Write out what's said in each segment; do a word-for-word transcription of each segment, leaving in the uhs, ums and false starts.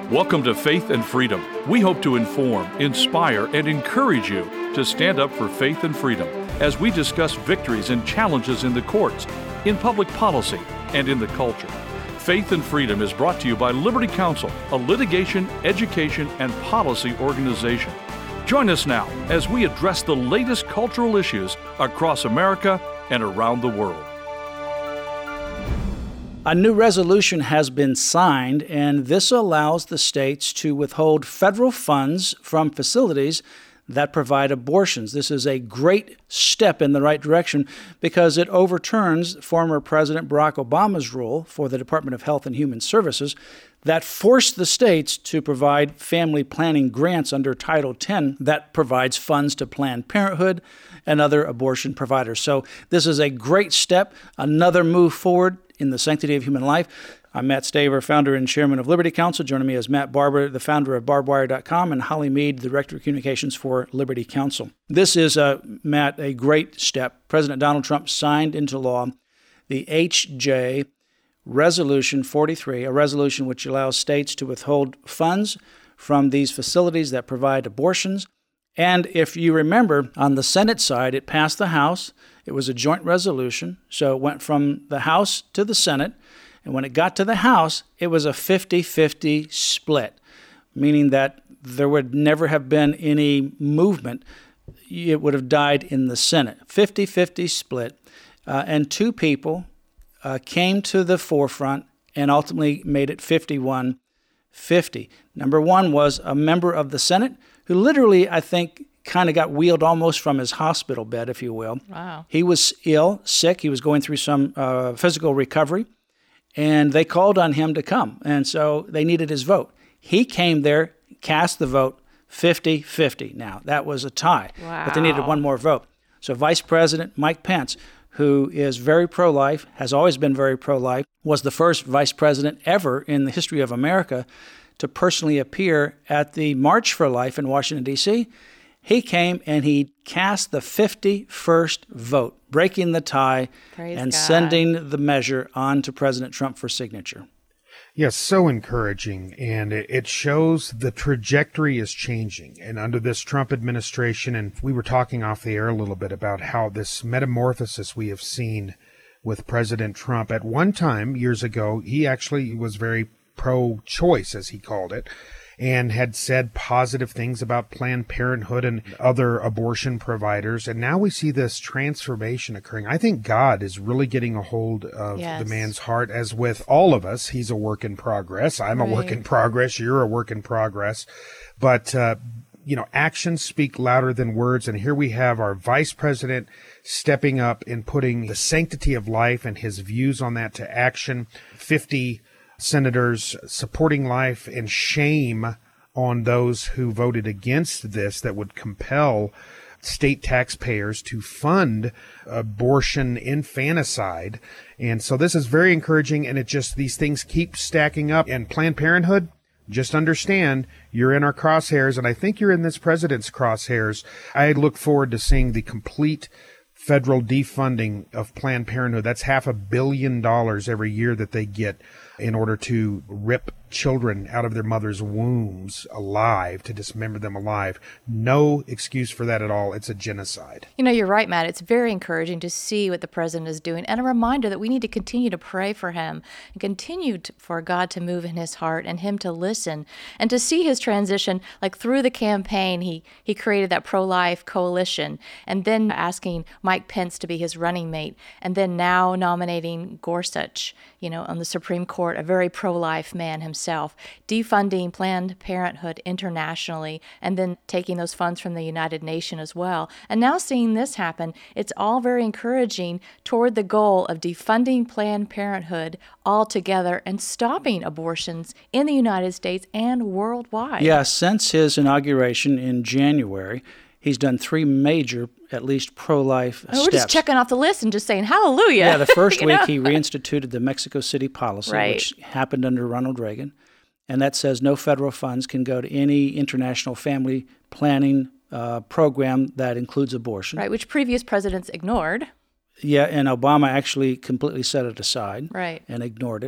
Welcome to Faith and Freedom. We hope to inform, inspire, and encourage you to stand up for faith and freedom as we discuss victories and challenges in the courts, in public policy, and in the culture. Faith and Freedom is brought to you by Liberty Counsel, a litigation, education, and policy organization. Join us now as we address the latest cultural issues across America and around the world. A new resolution has been signed, and this allows the states to withhold federal funds from facilities that provide abortions. This is a great step in the right direction because it overturns former President Barack Obama's rule for the Department of Health and Human Services that forced the states to provide family planning grants under Title ten that provides funds to Planned Parenthood and other abortion providers. So this is a great step, another move forward in the sanctity of human life. I'm Matt Staver, founder and chairman of Liberty Counsel. Joining me is Matt Barber, the founder of barbed wire dot com, and Holly Mead, the director of communications for Liberty Counsel. This is, uh, Matt, a great step. President Donald Trump signed into law the H J Resolution forty-three, a resolution which allows states to withhold funds from these facilities that provide abortions. And if you remember, on the Senate side, it passed the House. It was a joint resolution, so it went from the House to the Senate. And when it got to the House, it was a fifty-fifty split, meaning that there would never have been any movement. It would have died in the Senate. fifty-fifty split. Uh, and two people uh, came to the forefront and ultimately made it fifty-one fifty. Number one was a member of the Senate who literally, I think, kind of got wheeled almost from his hospital bed, if you will. Wow. He was ill, sick. He was going through some uh, physical recovery, and they called on him to come. And so they needed his vote. He came there, cast the vote, fifty-fifty. Now, that was a tie, wow. but they needed one more vote. So Vice President Mike Pence, who is very pro-life, has always been very pro-life, was the first vice president ever in the history of America to personally appear at the March for Life in Washington, D C He came and he cast the fifty-first vote, breaking the tie Praise and God. sending the measure on to President Trump for signature. Yes, so encouraging, and it shows the trajectory is changing. And under this Trump administration, and we were talking off the air a little bit about how this metamorphosis we have seen with President Trump. At one time, years ago, he actually was very pro-choice, as he called it, and had said positive things about Planned Parenthood and other abortion providers. And now we see this transformation occurring. I think God is really getting a hold of yes. the man's heart, as with all of us. He's a work in progress. I'm right. a work in progress. You're a work in progress. But, uh, you know, actions speak louder than words. And here we have our vice president stepping up and putting the sanctity of life and his views on that to action. fifty senators supporting life, and shame on those who voted against this that would compel state taxpayers to fund abortion infanticide. And so this is very encouraging, and it just, these things keep stacking up. And Planned Parenthood, just understand, you're in our crosshairs, and I think you're in this president's crosshairs. I look forward to seeing the complete federal defunding of Planned Parenthood. That's half a billion dollars every year that they get in order to rip children out of their mother's wombs alive, to dismember them alive. No excuse for that at all. It's a genocide. You know, you're right, Matt. It's very encouraging to see what the president is doing, and a reminder that we need to continue to pray for him and continue to, for God to move in his heart and him to listen and to see his transition. Like through the campaign, he, he created that pro-life coalition, and then asking Mike Pence to be his running mate, and then now nominating Gorsuch, you know, on the Supreme Court, a very pro-life man himself, defunding Planned Parenthood internationally, and then taking those funds from the United Nations as well. And now seeing this happen, it's all very encouraging toward the goal of defunding Planned Parenthood altogether and stopping abortions in the United States and worldwide. Yeah, since his inauguration in January, he's done three major, at least pro-life oh, steps. We're just checking off the list and just saying hallelujah. Yeah, the first you week know? he reinstituted the Mexico City policy, right. which happened under Ronald Reagan. And that says no federal funds can go to any international family planning uh, program that includes abortion. Right, which previous presidents ignored. Yeah, and Obama actually completely set it aside right. and ignored it.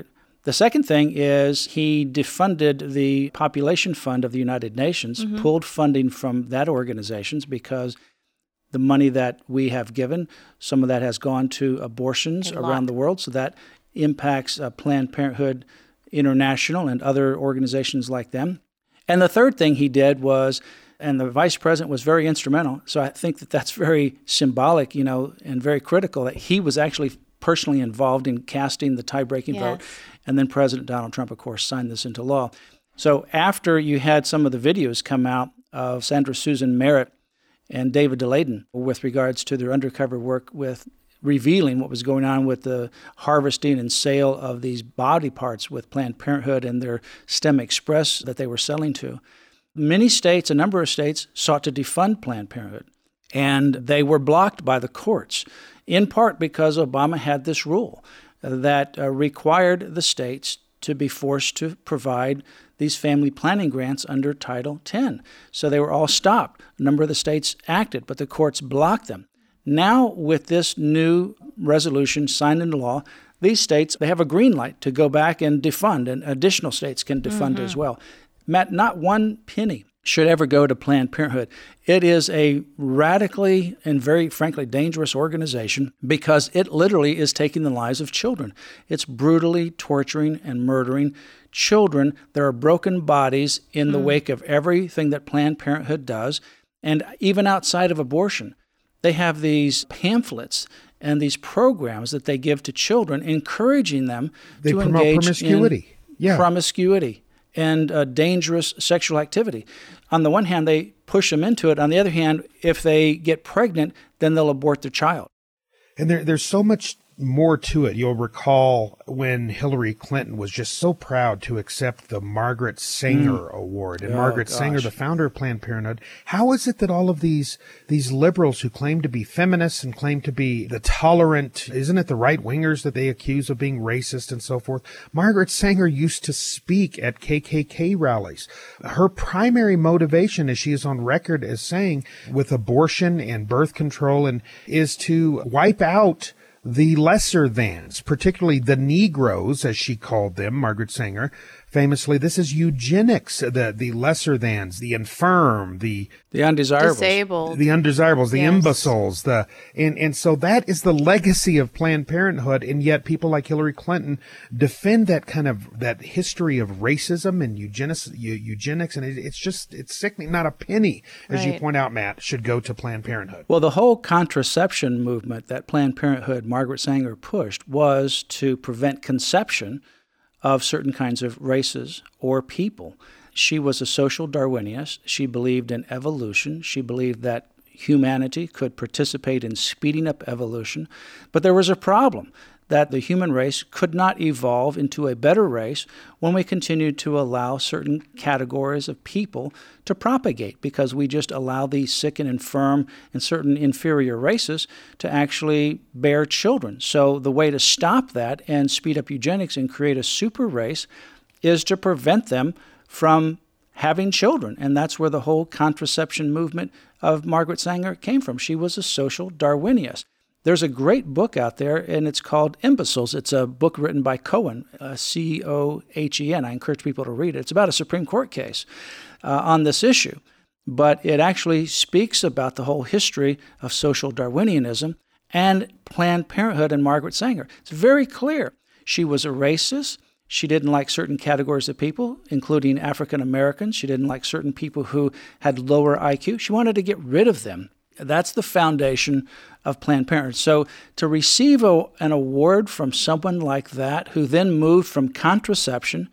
The second thing is he defunded the Population Fund of the United Nations, mm-hmm. pulled funding from that organizations because the money that we have given, some of that has gone to abortions around the world. So that impacts uh, Planned Parenthood International and other organizations like them. And the third thing he did was, and the vice president was very instrumental, so I think that that's very symbolic, you know, and very critical, that he was actually personally involved in casting the tie-breaking yes. vote. And then President Donald Trump, of course, signed this into law. So after you had some of the videos come out of Sandra Susan Merritt and David Daleiden with regards to their undercover work with revealing what was going on with the harvesting and sale of these body parts with Planned Parenthood and their STEM Express that they were selling to, many states, a number of states, sought to defund Planned Parenthood. And they were blocked by the courts, in part because Obama had this rule that uh, required the states to be forced to provide these family planning grants under Title ten. So they were all stopped. A number of the states acted, but the courts blocked them. Now, with this new resolution signed into law, these states, they have a green light to go back and defund, and additional states can defund mm-hmm. as well. Matt, not one penny should ever go to Planned Parenthood. It is a radically and very frankly dangerous organization because it literally is taking the lives of children. It's brutally torturing and murdering children. There are broken bodies in the mm. wake of everything that Planned Parenthood does. And even outside of abortion, they have these pamphlets and these programs that they give to children, encouraging them they to promote engage promiscuity. in yeah. promiscuity and uh, dangerous sexual activity. On the one hand, they push them into it. On the other hand, if they get pregnant, then they'll abort their child. And there, there's so much more to it. You'll recall when Hillary Clinton was just so proud to accept the Margaret Sanger mm. Award. And oh, Margaret gosh. Sanger, the founder of Planned Parenthood, how is it that all of these these liberals who claim to be feminists and claim to be the tolerant, isn't it the right-wingers that they accuse of being racist and so forth? Margaret Sanger used to speak at K K K rallies. Her primary motivation, as she is on record as saying, with abortion and birth control, and is to wipe out the lesser thans, particularly the Negroes, as she called them, Margaret Sanger, famously. This is eugenics, the the lesser thans, the infirm, the the undesirables, disabled, the undesirables, the yes. imbeciles, the and and so that is the legacy of Planned Parenthood, and yet people like Hillary Clinton defend that kind of that history of racism and eugenics, eugenics, and it, it's just it's sickening. Not a penny, as right. you point out, Matt, should go to Planned Parenthood. Well, the whole contraception movement that Planned Parenthood, Margaret Sanger, pushed was to prevent conception of certain kinds of races or people. She was a social Darwinian. She believed in evolution. She believed that humanity could participate in speeding up evolution. But there was a problem, that the human race could not evolve into a better race when we continued to allow certain categories of people to propagate, because we just allow these sick and infirm and certain inferior races to actually bear children. So the way to stop that and speed up eugenics and create a super race is to prevent them from having children. And that's where the whole contraception movement of Margaret Sanger came from. She was a social Darwinian. There's a great book out there, and it's called Imbeciles. It's a book written by Cohen, uh, C O H E N. I encourage people to read it. It's about a Supreme Court case uh, on this issue. But it actually speaks about the whole history of social Darwinianism and Planned Parenthood and Margaret Sanger. It's very clear. She was a racist. She didn't like certain categories of people, including African Americans. She didn't like certain people who had lower I Q. She wanted to get rid of them. That's the foundation of Planned Parenthood. So to receive a, an award from someone like that, who then moved from contraception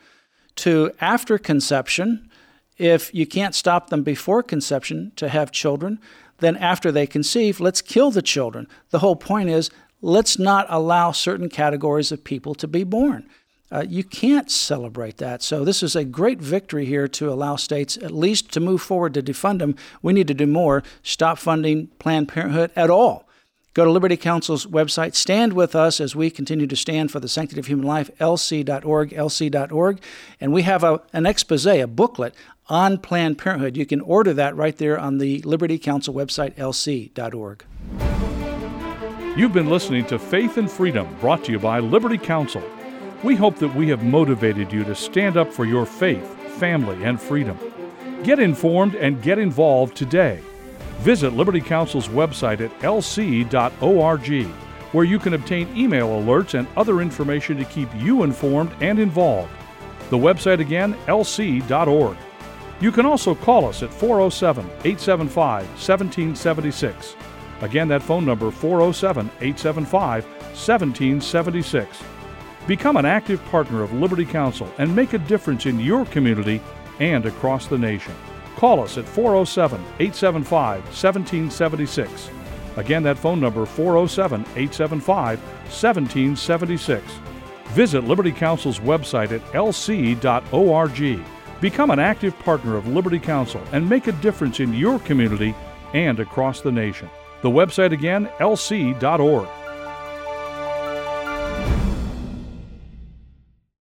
to after conception, if you can't stop them before conception to have children, then after they conceive, let's kill the children. The whole point is, let's not allow certain categories of people to be born. Uh, you can't celebrate that. So this is a great victory here to allow states at least to move forward to defund them. We need to do more. Stop funding Planned Parenthood at all. Go to Liberty Counsel's website. Stand with us as we continue to stand for the sanctity of human life, L C dot org, L C dot org. And we have a, an expose, a booklet on Planned Parenthood. You can order that right there on the Liberty Counsel website, L C dot org. You've been listening to Faith and Freedom, brought to you by Liberty Counsel. We hope that we have motivated you to stand up for your faith, family, and freedom. Get informed and get involved today. Visit Liberty Counsel's website at l c dot org, where you can obtain email alerts and other information to keep you informed and involved. The website again, l c dot org. You can also call us at four oh seven, eight seven five, one seven seven six. Again, that phone number, four oh seven, eight seven five, one seven seven six. Become an active partner of Liberty Counsel and make a difference in your community and across the nation. Call us at four oh seven, eight seven five, one seven seven six. Again, that phone number, four oh seven, eight seven five, one seven seven six. Visit Liberty Counsel's website at l c dot org. Become an active partner of Liberty Counsel and make a difference in your community and across the nation. The website again, l c dot org.